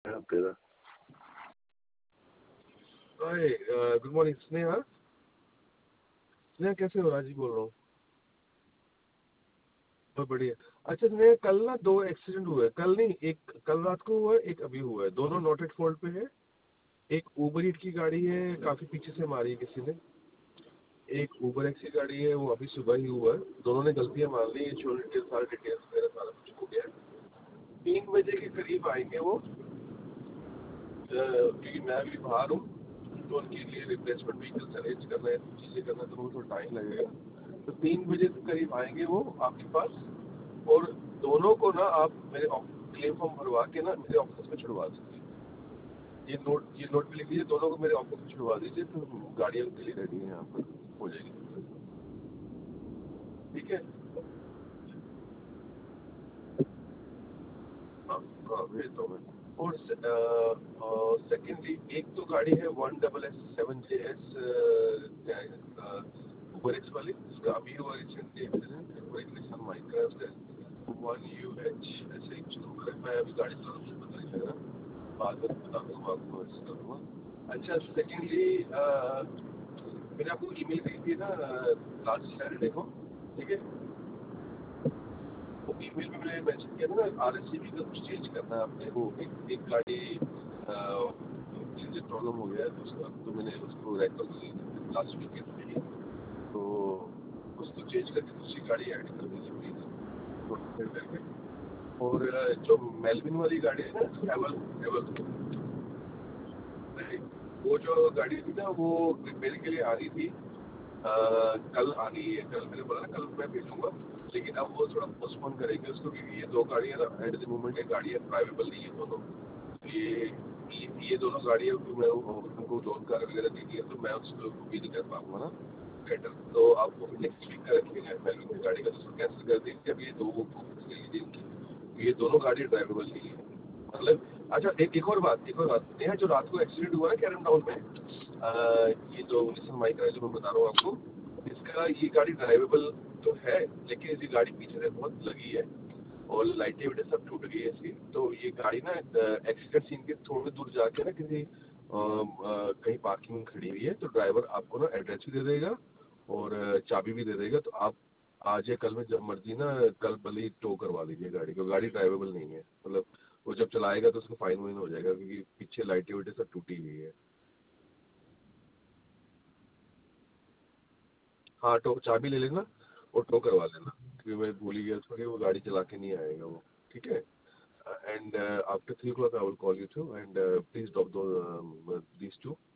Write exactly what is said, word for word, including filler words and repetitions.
हफ्ते का। Hi, good morning Sneha. Sneha कैसे हो? राजी बोल रहा हूँ। बहुत बढ़िया। अच्छा स्नेहा, कल ना दो एक्सीडेंट हुए। कल नहीं, एक कल रात को हुआ है, एक अभी हुआ है। दोनों नॉट एट फॉल्ट पे है। एक ऊबर ईट की गाड़ी है, काफी पीछे से मारी है किसी ने। एक ऊबर एक्स की गाड़ी है, वो अभी सुबह ही हुआ है। दोनों ने गलतियां मान ली। शो डिटेल सारे डिटेल्स मेरा सारा कुछ हो गया है। तीन बजे के करीब आएंगे वो, अ, क्योंकि मैं अभी बाहर हूँ, तो उनके लिए रिप्लेसमेंट व्हीकल्स अरेंज करना है, चीज़ें करना है, तो वो थोड़ा टाइम लगेगा। तो तीन बजे के करीब आएंगे वो आपके पास। और दोनों को ना आप मेरे क्लेम फॉर्म भरवा के ना मेरे ऑफिस में छुड़वा दीजिए। ये नोट ये नोट पे लिख लीजिए, दोनों को मेरे ऑफिस में छुड़वा दीजिए, तो गाड़ियाँ के लिए रेडी है, यहाँ पर हो जाएगी। ठीक है। हाँ हाँ, भेजता हूँ मैं। और सेकेंडली एक तो गाड़ी है one double S seven J S Uber X वाली, उसका अभी हुआ रिसेंटली एक्सीडेंट। और एक निशान माइक्रा है उसका वन यू एच ऐसे ही कुछ नंबर है। मैं अभी गाड़ी चला रहा हूँ, मुझे पता नहीं लग रहा, बाद में बता दूँगा आपको, ऐसे करूँगा। अच्छा सेकेंडली, मैंने आपको ईमेल की थी ना लास्ट सैटरडे को, ठीक है। वो ईमेल में मैंने मेंशन किया था ना, आर एस सी बी का कुछ चेंज करना है आपने। वो एक एक गाड़ी इंजन प्रॉब्लम हो गया है, तो उसका तो मैंने उसको रेकल लास्ट वीक थी, तो उसको चेंज करके दूसरी गाड़ी ऐड कर दीजिए प्लीज़, तो फिर करके। और अ, जो मेलविन वाली गाड़ी है ना, एवल एवल, वो जो गाड़ी थी ना, वो रिपेयर के लिए आ रही थी। अ, कल आ रही है। कल मैंने बोला ना, कल मैं भेजूंगा, लेकिन अब वो थोड़ा पोस्टपोन करेंगे उसको, क्योंकि ये दो गाड़ियाँ ना एट द मोमेंट, ये गाड़ियाँ ड्राइवेबल नहीं है दोनों। ये ये, ये दोनों गाड़ियाँ को मैं उनको लोन कार वगैरह दी है, तो मैं उसको भी नहीं कर पाऊंगा ना बेटर। तो आप वो नेक्स्ट वीक का रखेंगे पहले की गाड़ी का, तो उसको कैंसिल कर देंगे। अब ये दो ले लीजिए इनकी, ये दोनों गाड़ी ड्राइवेबल नहीं है मतलब। अच्छा एक एक और बात एक और बात नेहा, जो रात को एक्सीडेंट हुआ ना कैरम टाउन में, आ, ये जो निशान माइक्रा जो मैं बता रहा हूँ आपको, इसका ये गाड़ी ड्राइवेबल तो है, लेकिन इसकी गाड़ी पीछे से बहुत लगी है और लाइटें वाइटें सब टूट गई है इसकी। तो ये गाड़ी ना एक्सीडेंट सीन के थोड़ी दूर जाके ना किसी अ, अ, कहीं पार्किंग में खड़ी हुई है। तो ड्राइवर आपको ना एड्रेस भी दे देगा और अ, चाबी भी दे देगा। तो आप आज या कल में जब मर्जी ना, कल भले ही टो करवा लीजिए गाड़ी को। गाड़ी ड्राइवेबल नहीं है मतलब, वो जब चलाएगा तो उसको फाइन वाइन हो जाएगा, क्योंकि पीछे लाइटें वाइटें सब टूटी हुई है। हाँ, टो चाबी ले लेना और टो करवा लेना, क्योंकि मैं भूल ही गया उसको कि वो गाड़ी चला के नहीं आएगा वो। ठीक है। And after three o'clock I will call you too, and uh, please drop those um, these two